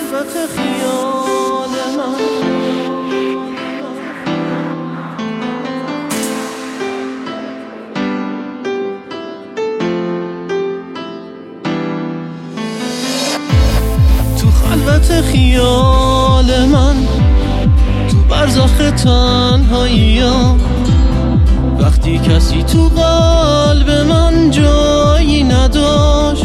خلوت خیال من تو خلوت خیال من تو برزخ تنهایی‌ام وقتی کسی تو قلب من جایی نداشت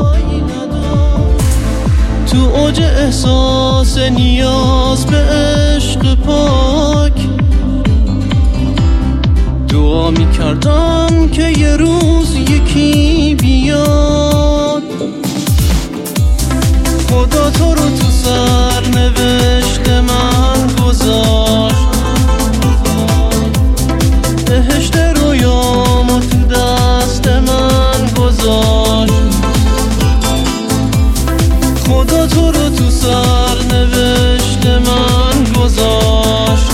تو اوج احساس نیاز به عشق پاک دعا می‌کردم که یه روز یکی بیاد خدا تو رو تو سرنوشت من گذاشت بهشت رویامو تو دست من گذاشت خدا تو رو تو سرنوشت من گذاشت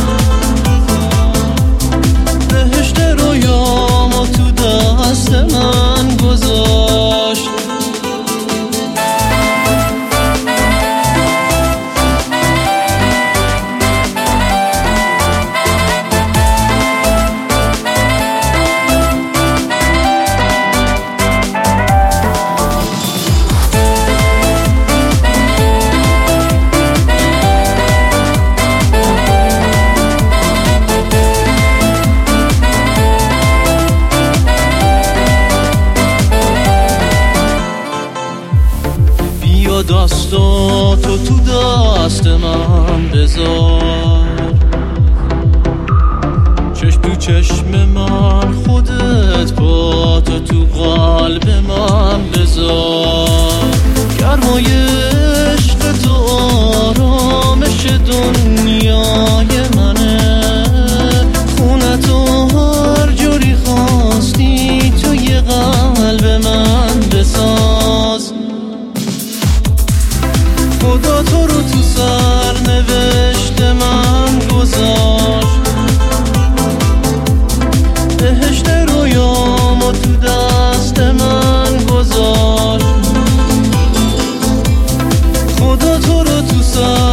بهشت رویامو تو دست من گذاشت دستاتو تو دست من بذار چشم تو چشم من خودت پاتو تو قلب من بذار گرمای عشق تو آرامش دنیای منه خونتو هر جوری خواستی توی قلب من بساز خدا تو رو تو سرنوشت من گذاشت بهشت رویامو تو دست من گذاشت خدا تو رو تو